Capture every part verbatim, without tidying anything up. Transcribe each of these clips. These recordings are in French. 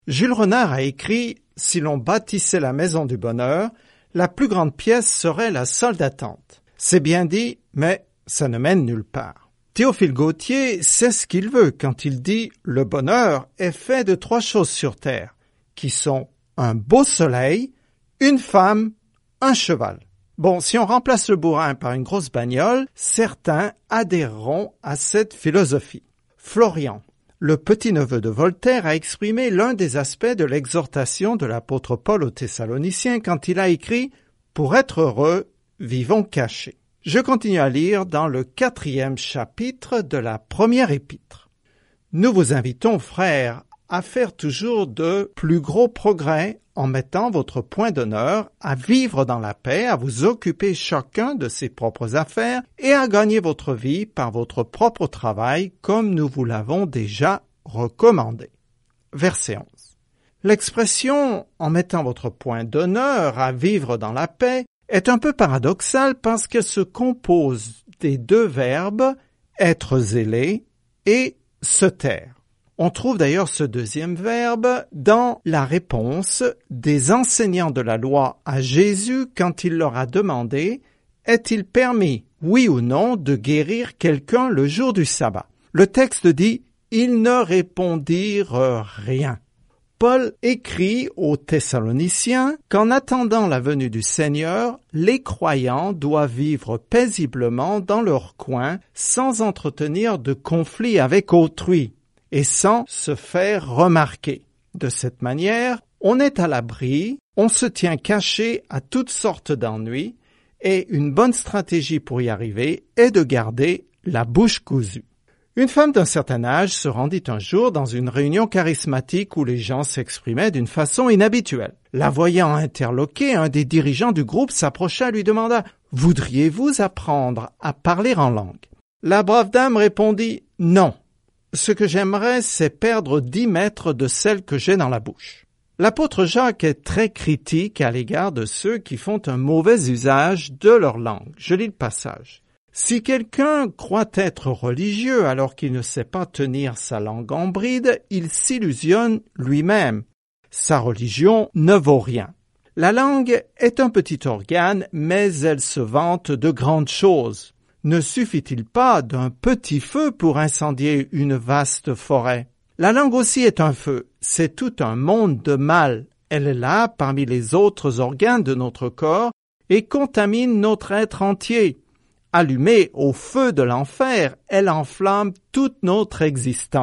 Jules Renard a écrit « Si l'on bâtissait la maison du bonheur, la plus grande pièce serait la salle d'attente. » C'est bien dit, mais ça ne mène nulle part. Théophile Gautier sait ce qu'il veut quand il dit « Le bonheur est fait de trois choses sur terre, qui sont un beau soleil, une femme, un cheval. » Bon, si on remplace le bourrin par une grosse bagnole, certains adhéreront à cette philosophie. Florian, le petit-neveu de Voltaire, a exprimé l'un des aspects de l'exhortation de l'apôtre Paul aux Thessaloniciens quand il a écrit « Pour être heureux, vivons cachés ». Je continue à lire dans le quatrième chapitre de la première épître. Nous vous invitons, frères, à faire toujours de plus gros progrès en mettant votre point d'honneur à vivre dans la paix, à vous occuper chacun de ses propres affaires et à gagner votre vie par votre propre travail comme nous vous l'avons déjà recommandé. Verset onze. L'expression « en mettant votre point d'honneur à vivre dans la paix » est un peu paradoxale parce qu'elle se compose des deux verbes « être zélé » et « se taire ». On trouve d'ailleurs ce deuxième verbe dans la réponse des enseignants de la loi à Jésus quand il leur a demandé « Est-il permis, oui ou non, de guérir quelqu'un le jour du sabbat ?» Le texte dit « Ils ne répondirent rien ». Paul écrit aux Thessaloniciens qu'en attendant la venue du Seigneur, les croyants doivent vivre paisiblement dans leur coin sans entretenir de conflits avec autrui et sans se faire remarquer. De cette manière, on est à l'abri, on se tient caché à toutes sortes d'ennuis, et une bonne stratégie pour y arriver est de garder la bouche cousue. Une femme d'un certain âge se rendit un jour dans une réunion charismatique où les gens s'exprimaient d'une façon inhabituelle. La voyant interloquée, un des dirigeants du groupe s'approcha et lui demanda « Voudriez-vous apprendre à parler en langue ?» La brave dame répondit « Non. Ce que j'aimerais, c'est perdre dix mètres de celle que j'ai dans la bouche. » L'apôtre Jacques est très critique à l'égard de ceux qui font un mauvais usage de leur langue. Je lis le passage. « Si quelqu'un croit être religieux alors qu'il ne sait pas tenir sa langue en bride, il s'illusionne lui-même. Sa religion ne vaut rien. La langue est un petit organe, mais elle se vante de grandes choses. Ne suffit-il pas d'un petit feu pour incendier une vaste forêt? La langue aussi est un feu, c'est tout un monde de mal. Elle est là parmi les autres organes de notre corps et contamine notre être entier. Allumée au feu de l'enfer, elle enflamme toute notre existence. »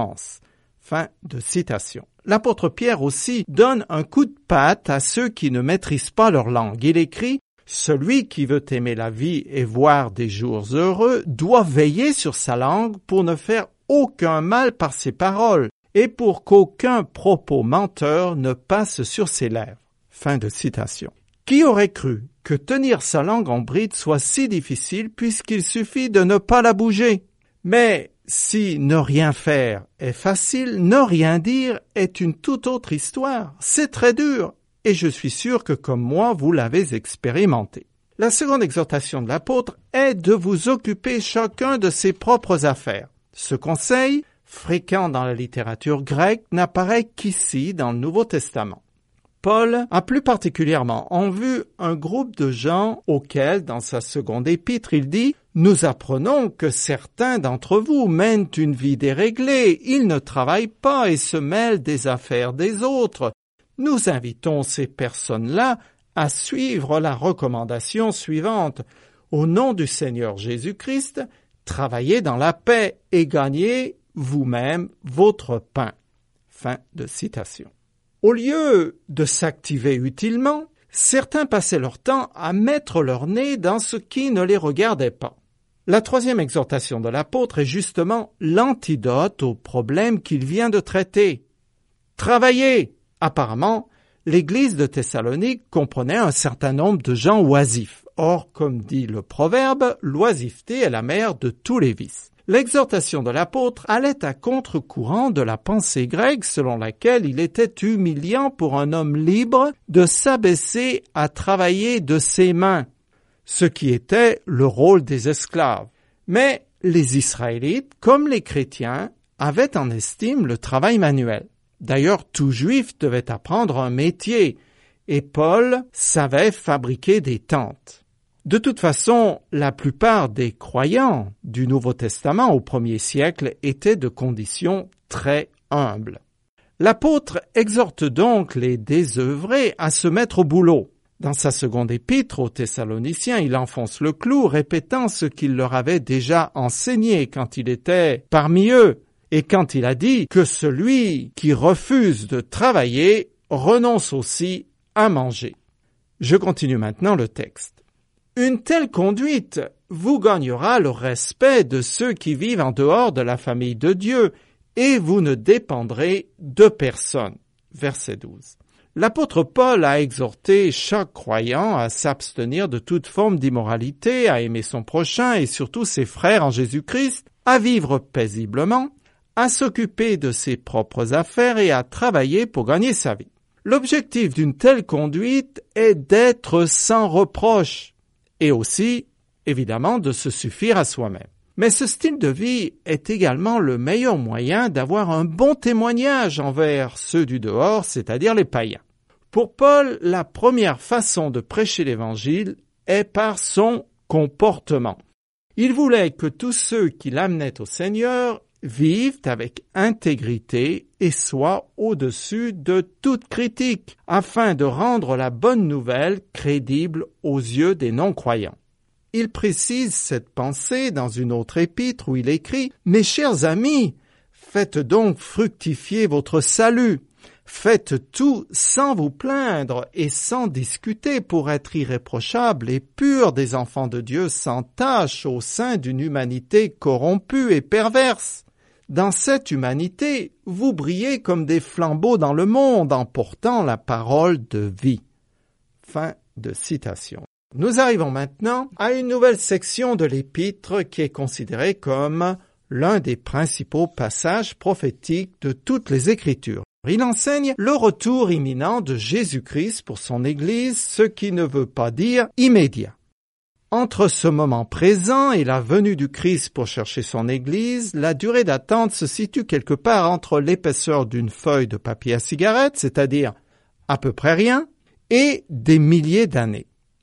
Fin de citation. L'apôtre Pierre aussi donne un coup de patte à ceux qui ne maîtrisent pas leur langue. Il écrit « Celui qui veut aimer la vie et voir des jours heureux doit veiller sur sa langue pour ne faire aucun mal par ses paroles et pour qu'aucun propos menteur ne passe sur ses lèvres. » Fin de citation. Qui aurait cru que tenir sa langue en bride soit si difficile puisqu'il suffit de ne pas la bouger? Mais si ne rien faire est facile, ne rien dire est une toute autre histoire. C'est très dur. Et je suis sûr que comme moi, vous l'avez expérimenté. La seconde exhortation de l'apôtre est de vous occuper chacun de ses propres affaires. Ce conseil, fréquent dans la littérature grecque, n'apparaît qu'ici dans le Nouveau Testament. Paul a plus particulièrement en vue un groupe de gens auxquels, dans sa seconde épître, il dit « Nous apprenons que certains d'entre vous mènent une vie déréglée, ils ne travaillent pas et se mêlent des affaires des autres. » Nous invitons ces personnes-là à suivre la recommandation suivante. Au nom du Seigneur Jésus-Christ, travaillez dans la paix et gagnez vous-même votre pain. Fin de citation. Au lieu de s'activer utilement, certains passaient leur temps à mettre leur nez dans ce qui ne les regardait pas. La troisième exhortation de l'apôtre est justement l'antidote au problème qu'il vient de traiter. Travaillez! Apparemment, l'église de Thessalonique comprenait un certain nombre de gens oisifs. Or, comme dit le proverbe, l'oisiveté est la mère de tous les vices. L'exhortation de l'apôtre allait à contre-courant de la pensée grecque selon laquelle il était humiliant pour un homme libre de s'abaisser à travailler de ses mains, ce qui était le rôle des esclaves. Mais les Israélites, comme les chrétiens, avaient en estime le travail manuel. D'ailleurs, tout juif devait apprendre un métier, et Paul savait fabriquer des tentes. De toute façon, la plupart des croyants du Nouveau Testament au premier siècle étaient de conditions très humbles. L'apôtre exhorte donc les désœuvrés à se mettre au boulot. Dans sa seconde épître aux Thessaloniciens, il enfonce le clou, répétant ce qu'il leur avait déjà enseigné quand il était parmi eux, et quand il a dit que celui qui refuse de travailler renonce aussi à manger. Je continue maintenant le texte. Une telle conduite vous gagnera le respect de ceux qui vivent en dehors de la famille de Dieu, et vous ne dépendrez de personne. Verset douze. L'apôtre Paul a exhorté chaque croyant à s'abstenir de toute forme d'immoralité, à aimer son prochain et surtout ses frères en Jésus-Christ, à vivre paisiblement, à s'occuper de ses propres affaires et à travailler pour gagner sa vie. L'objectif d'une telle conduite est d'être sans reproche et aussi, évidemment, de se suffire à soi-même. Mais ce style de vie est également le meilleur moyen d'avoir un bon témoignage envers ceux du dehors, c'est-à-dire les païens. Pour Paul, la première façon de prêcher l'Évangile est par son comportement. Il voulait que tous ceux qui l'amenaient au Seigneur vivent avec intégrité et soient au-dessus de toute critique, afin de rendre la bonne nouvelle crédible aux yeux des non-croyants. Il précise cette pensée dans une autre épître où il écrit « Mes chers amis, faites donc fructifier votre salut. Faites tout sans vous plaindre et sans discuter pour être irréprochables et purs des enfants de Dieu sans tache au sein d'une humanité corrompue et perverse. Dans cette humanité, vous brillez comme des flambeaux dans le monde en portant la parole de vie. » Fin de citation. Nous arrivons maintenant à une nouvelle section de l'épître qui est considérée comme l'un des principaux passages prophétiques de toutes les Écritures. Il enseigne le retour imminent de Jésus-Christ pour son Église, ce qui ne veut pas dire immédiat. Entre ce moment présent et la venue du Christ pour chercher son Église, la durée d'attente se situe quelque part entre l'épaisseur d'une feuille de papier à cigarette, c'est-à-dire à peu près rien, et des milliers d'années.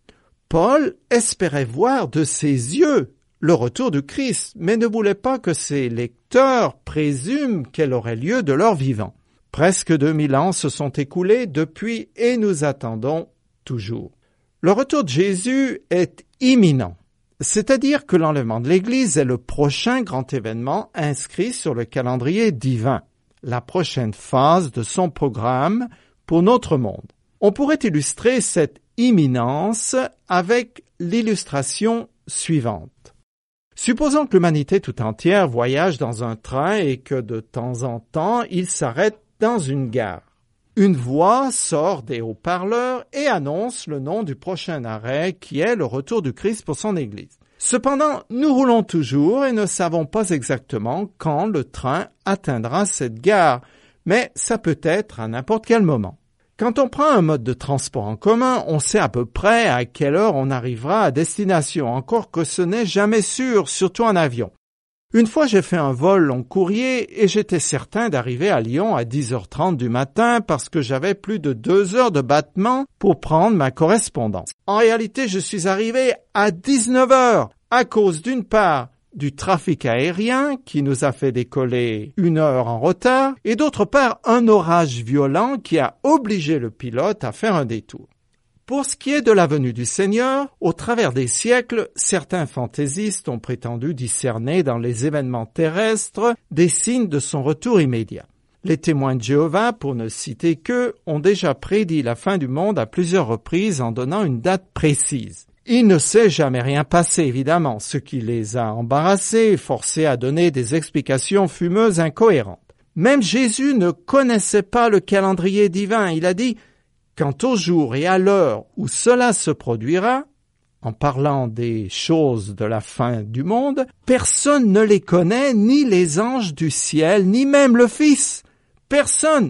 Paul espérait voir de ses yeux le retour du Christ, mais ne voulait pas que ses lecteurs présument qu'elle aurait lieu de leur vivant. Presque deux mille ans se sont écoulés depuis et nous attendons toujours. Le retour de Jésus est imminent, c'est-à-dire que l'enlèvement de l'Église est le prochain grand événement inscrit sur le calendrier divin, la prochaine phase de son programme pour notre monde. On pourrait illustrer cette imminence avec l'illustration suivante. Supposons que l'humanité tout entière voyage dans un train et que de temps en temps, il s'arrête dans une gare. Une voix sort des haut-parleurs et annonce le nom du prochain arrêt qui est le retour du Christ pour son Église. Cependant, nous roulons toujours et ne savons pas exactement quand le train atteindra cette gare, mais ça peut être à n'importe quel moment. Quand on prend un mode de transport en commun, on sait à peu près à quelle heure on arrivera à destination, encore que ce n'est jamais sûr, surtout en avion. Une fois, j'ai fait un vol long courrier et j'étais certain d'arriver à Lyon à dix heures trente du matin parce que j'avais plus de deux heures de battement pour prendre ma correspondance. En réalité, je suis arrivé à dix-neuf heures à cause d'une part du trafic aérien qui nous a fait décoller une heure en retard et d'autre part un orage violent qui a obligé le pilote à faire un détour. Pour ce qui est de la venue du Seigneur, au travers des siècles, certains fantaisistes ont prétendu discerner dans les événements terrestres des signes de son retour immédiat. Les témoins de Jéhovah, pour ne citer qu'eux, ont déjà prédit la fin du monde à plusieurs reprises en donnant une date précise. Il ne s'est jamais rien passé, évidemment, ce qui les a embarrassés et forcés à donner des explications fumeuses incohérentes. Même Jésus ne connaissait pas le calendrier divin. Il a dit « Quant au jour et à l'heure où cela se produira », en parlant des choses de la fin du monde, personne ne les connaît, ni les anges du ciel, ni même le Fils. Personne,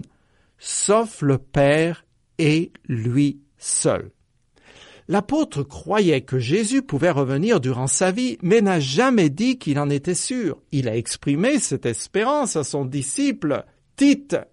sauf le Père et lui seul. L'apôtre croyait que Jésus pouvait revenir durant sa vie, mais n'a jamais dit qu'il en était sûr. Il a exprimé cette espérance à son disciple Tite,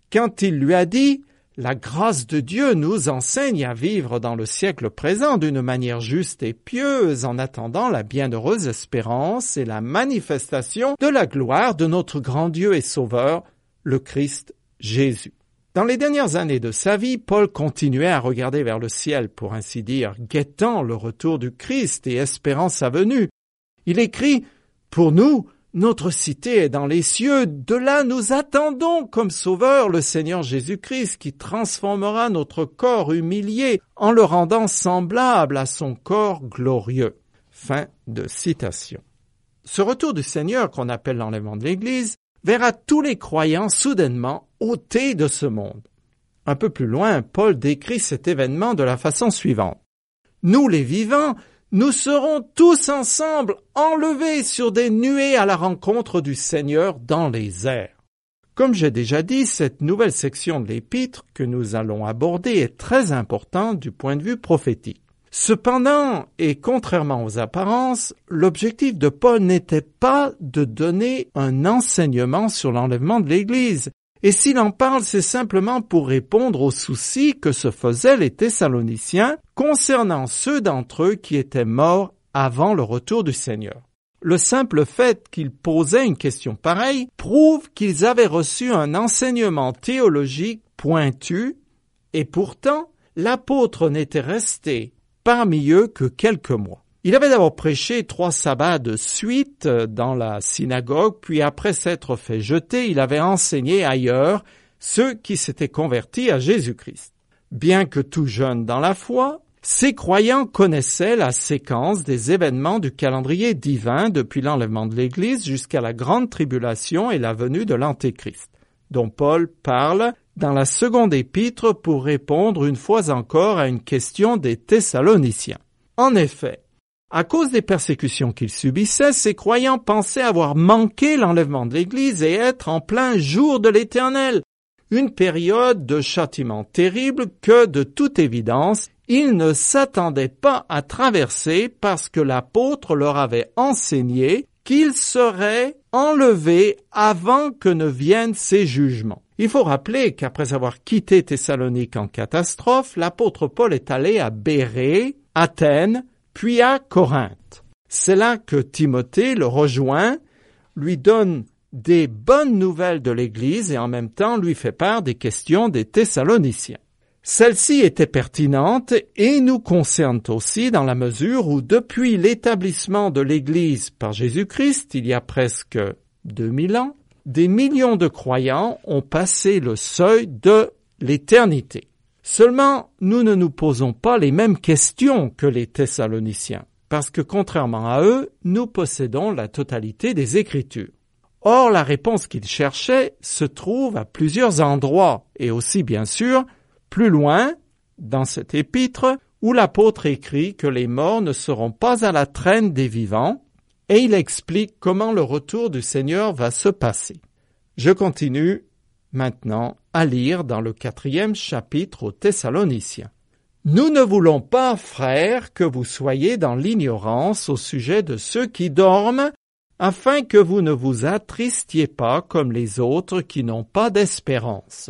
quand il lui a dit « La grâce de Dieu nous enseigne à vivre dans le siècle présent d'une manière juste et pieuse en attendant la bienheureuse espérance et la manifestation de la gloire de notre grand Dieu et Sauveur, le Christ Jésus. » Dans les dernières années de sa vie, Paul continuait à regarder vers le ciel, pour ainsi dire, guettant le retour du Christ et espérant sa venue. Il écrit « Pour nous, notre cité est dans les cieux, de là nous attendons comme sauveur le Seigneur Jésus-Christ qui transformera notre corps humilié en le rendant semblable à son corps glorieux. » Fin de citation. Ce retour du Seigneur qu'on appelle l'enlèvement de l'Église verra tous les croyants soudainement ôtés de ce monde. Un peu plus loin, Paul décrit cet événement de la façon suivante. « Nous les vivants, nous serons tous ensemble enlevés sur des nuées à la rencontre du Seigneur dans les airs. » Comme j'ai déjà dit, cette nouvelle section de l'Épître que nous allons aborder est très importante du point de vue prophétique. Cependant, et contrairement aux apparences, l'objectif de Paul n'était pas de donner un enseignement sur l'enlèvement de l'Église. Et s'il en parle, c'est simplement pour répondre aux soucis que se faisaient les Thessaloniciens concernant ceux d'entre eux qui étaient morts avant le retour du Seigneur. Le simple fait qu'ils posaient une question pareille prouve qu'ils avaient reçu un enseignement théologique pointu, et pourtant, l'apôtre n'était resté parmi eux que quelques mois. Il avait d'abord prêché trois sabbats de suite dans la synagogue, puis après s'être fait jeter, il avait enseigné ailleurs ceux qui s'étaient convertis à Jésus-Christ. Bien que tout jeunes dans la foi, ces croyants connaissaient la séquence des événements du calendrier divin depuis l'enlèvement de l'Église jusqu'à la grande tribulation et la venue de l'Antéchrist, dont Paul parle dans la seconde épître pour répondre une fois encore à une question des Thessaloniciens. En effet, à cause des persécutions qu'ils subissaient, ces croyants pensaient avoir manqué l'enlèvement de l'Église et être en plein jour de l'Éternel, une période de châtiment terrible que, de toute évidence, ils ne s'attendaient pas à traverser parce que l'apôtre leur avait enseigné qu'ils seraient enlevés avant que ne viennent ces jugements. Il faut rappeler qu'après avoir quitté Thessalonique en catastrophe, l'apôtre Paul est allé à Bérée, Athènes, puis à Corinthe. C'est là que Timothée le rejoint, lui donne des bonnes nouvelles de l'Église et en même temps lui fait part des questions des Thessaloniciens. Celles-ci étaient pertinentes et nous concernent aussi dans la mesure où depuis l'établissement de l'Église par Jésus-Christ, il y a presque deux mille ans, des millions de croyants ont passé le seuil de l'éternité. Seulement, nous ne nous posons pas les mêmes questions que les Thessaloniciens, parce que contrairement à eux, nous possédons la totalité des Écritures. Or, la réponse qu'ils cherchaient se trouve à plusieurs endroits, et aussi bien sûr, plus loin, dans cet épître, où l'apôtre écrit que les morts ne seront pas à la traîne des vivants, et il explique comment le retour du Seigneur va se passer. Je continue maintenant à lire dans le quatrième chapitre aux Thessaloniciens. « Nous ne voulons pas, frères, que vous soyez dans l'ignorance au sujet de ceux qui dorment, afin que vous ne vous attristiez pas comme les autres qui n'ont pas d'espérance. »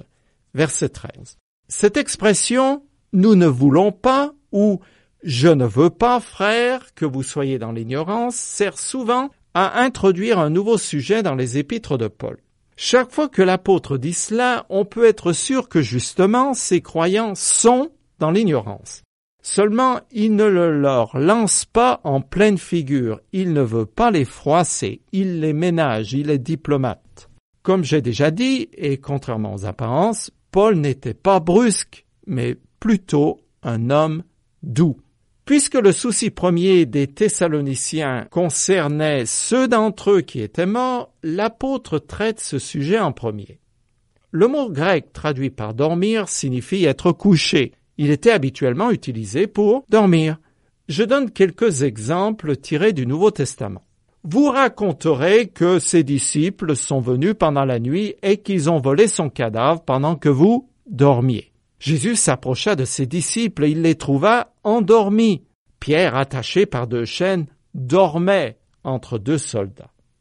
Verset treize. Cette expression « nous ne voulons pas » ou « je ne veux pas, frères, que vous soyez dans l'ignorance » sert souvent à introduire un nouveau sujet dans les épîtres de Paul. Chaque fois que l'apôtre dit cela, on peut être sûr que justement ces croyants sont dans l'ignorance. Seulement, il ne le leur lance pas en pleine figure, il ne veut pas les froisser, il les ménage, il est diplomate. Comme j'ai déjà dit, et contrairement aux apparences, Paul n'était pas brusque, mais plutôt un homme doux. Puisque le souci premier des Thessaloniciens concernait ceux d'entre eux qui étaient morts, l'apôtre traite ce sujet en premier. Le mot grec traduit par dormir signifie être couché. Il était habituellement utilisé pour dormir. Je donne quelques exemples tirés du Nouveau Testament. Vous raconterez que ses disciples sont venus pendant la nuit et qu'ils ont volé son cadavre pendant que vous dormiez. Jésus s'approcha de ses disciples et il les trouva endormis. Pierre, attaché par deux chaînes, dormait entre deux soldats.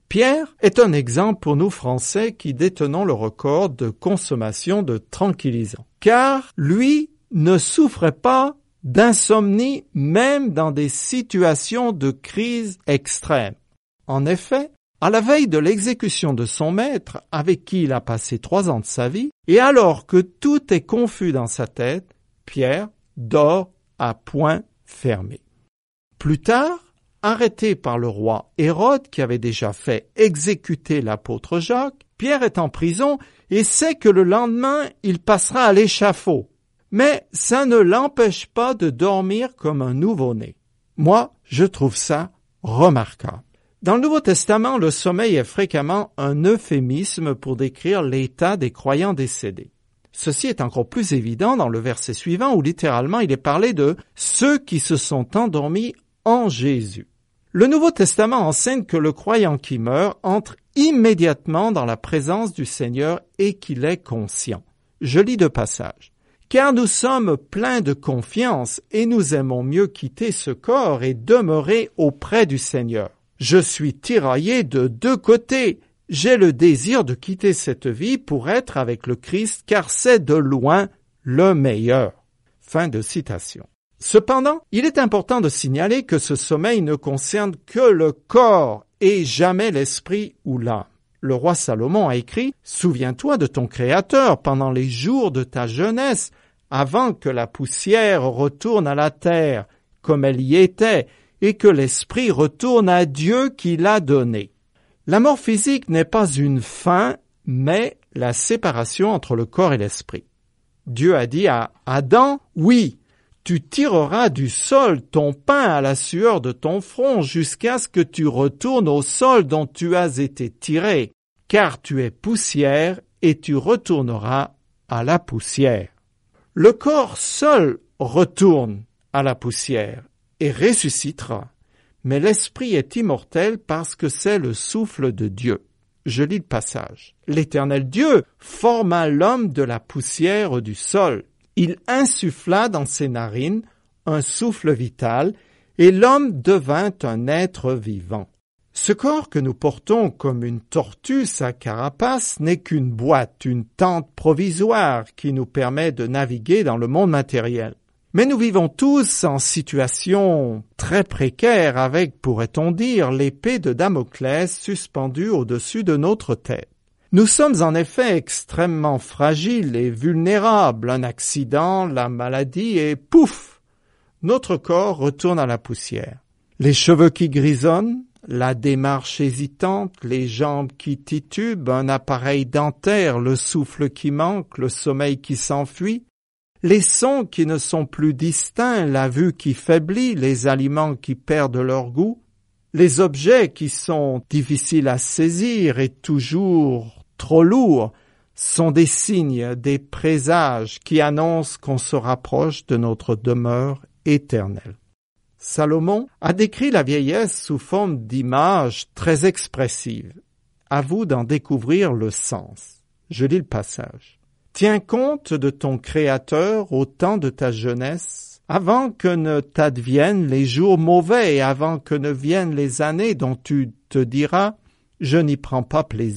Pierre est un exemple pour nous Français qui détenons le record de consommation de tranquillisants, car lui ne souffrait pas d'insomnie même dans des situations de crise extrême. En effet, à la veille de l'exécution de son maître, avec qui il a passé trois ans de sa vie, et alors que tout est confus dans sa tête, Pierre dort à poing fermé. Plus tard, arrêté par le roi Hérode qui avait déjà fait exécuter l'apôtre Jacques, Pierre est en prison et sait que le lendemain il passera à l'échafaud. Mais ça ne l'empêche pas de dormir comme un nouveau-né. Moi, je trouve ça remarquable. Dans le Nouveau Testament, le sommeil est fréquemment un euphémisme pour décrire l'état des croyants décédés. Ceci est encore plus évident dans le verset suivant où littéralement il est parlé de ceux qui se sont endormis en Jésus. Le Nouveau Testament enseigne que le croyant qui meurt entre immédiatement dans la présence du Seigneur et qu'il est conscient. Je lis deux passages. « Car nous sommes pleins de confiance et nous aimons mieux quitter ce corps et demeurer auprès du Seigneur. Je suis tiraillé de deux côtés. J'ai le désir de quitter cette vie pour être avec le Christ, car c'est de loin le meilleur. » Fin de citation. Cependant, il est important de signaler que ce sommeil ne concerne que le corps et jamais l'esprit ou l'âme. Le roi Salomon a écrit « Souviens-toi de ton Créateur pendant les jours de ta jeunesse, avant que la poussière retourne à la terre, comme elle y était, et que l'esprit retourne à Dieu qui l'a donné. » La mort physique n'est pas une fin, mais la séparation entre le corps et l'esprit. Dieu a dit à Adam « Oui, tu tireras du sol ton pain à la sueur de ton front jusqu'à ce que tu retournes au sol dont tu as été tiré, car tu es poussière et tu retourneras à la poussière. » Le corps seul retourne à la poussière et ressuscitera, mais l'esprit est immortel parce que c'est le souffle de Dieu. Je lis le passage. « L'Éternel Dieu forma l'homme de la poussière du sol. Il insuffla dans ses narines un souffle vital, et l'homme devint un être vivant. » Ce corps que nous portons comme une tortue sa carapace n'est qu'une boîte, une tente provisoire qui nous permet de naviguer dans le monde matériel. Mais nous vivons tous en situation très précaire avec, pourrait-on dire, l'épée de Damoclès suspendue au-dessus de notre tête. Nous sommes en effet extrêmement fragiles et vulnérables. Un accident, la maladie et pouf, notre corps retourne à la poussière. Les cheveux qui grisonnent, la démarche hésitante, les jambes qui titubent, un appareil dentaire, le souffle qui manque, le sommeil qui s'enfuit, les sons qui ne sont plus distincts, la vue qui faiblit, les aliments qui perdent leur goût, les objets qui sont difficiles à saisir et toujours trop lourds sont des signes, des présages qui annoncent qu'on se rapproche de notre demeure éternelle. Salomon a décrit la vieillesse sous forme d'images très expressives. À vous d'en découvrir le sens. Je lis le passage. « Tiens compte de ton Créateur au temps de ta jeunesse, avant que ne t'adviennent les jours mauvais et avant que ne viennent les années dont tu te diras « Je n'y prends pas plaisir ».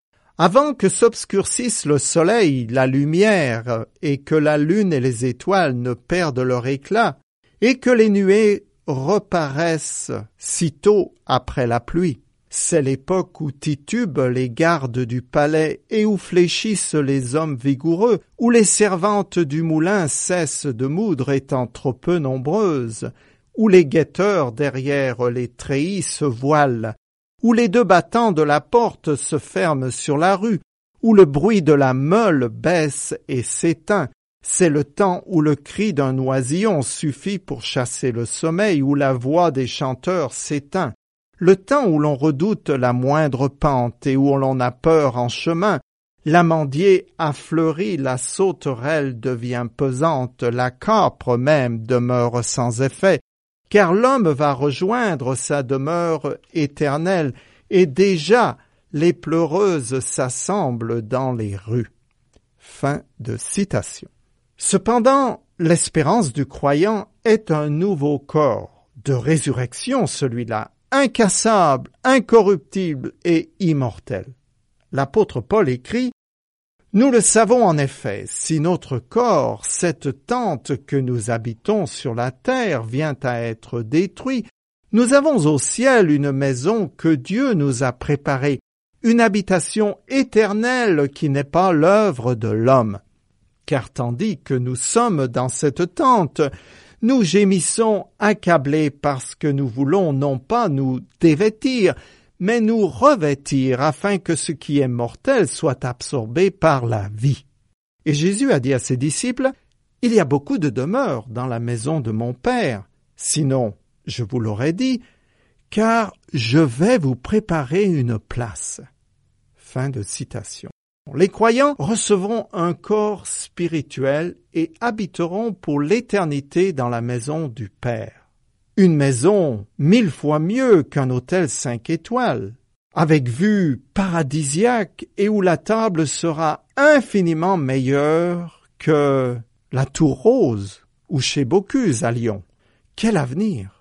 Avant que s'obscurcisse le soleil, la lumière, et que la lune et les étoiles ne perdent leur éclat, et que les nuées reparaissent sitôt après la pluie. C'est l'époque où titubent les gardes du palais et où fléchissent les hommes vigoureux, où les servantes du moulin cessent de moudre étant trop peu nombreuses, où les guetteurs derrière les treillis se voilent, où les deux battants de la porte se ferment sur la rue, où le bruit de la meule baisse et s'éteint. C'est le temps où le cri d'un oisillon suffit pour chasser le sommeil, où la voix des chanteurs s'éteint. Le temps où l'on redoute la moindre pente et où l'on a peur en chemin. L'amandier a fleuri, la sauterelle devient pesante, la capre même demeure sans effet. Car l'homme va rejoindre sa demeure éternelle, et déjà les pleureuses s'assemblent dans les rues. Fin de citation. Cependant, l'espérance du croyant est un nouveau corps, de résurrection celui-là, incassable, incorruptible et immortel. L'apôtre Paul écrit « Nous le savons en effet, si notre corps, cette tente que nous habitons sur la terre, vient à être détruit, nous avons au ciel une maison que Dieu nous a préparée, une habitation éternelle qui n'est pas l'œuvre de l'homme. Car tandis que nous sommes dans cette tente, nous gémissons accablés parce que nous voulons non pas nous dévêtir, mais nous revêtir afin que ce qui est mortel soit absorbé par la vie. » Et Jésus a dit à ses disciples, « Il y a beaucoup de demeures dans la maison de mon Père, sinon je vous l'aurais dit, car je vais vous préparer une place. » Fin de citation. Les croyants recevront un corps spirituel et habiteront pour l'éternité dans la maison du Père. Une maison mille fois mieux qu'un hôtel cinq étoiles, avec vue paradisiaque et où la table sera infiniment meilleure que la Tour Rose ou chez Bocuse à Lyon. Quel avenir!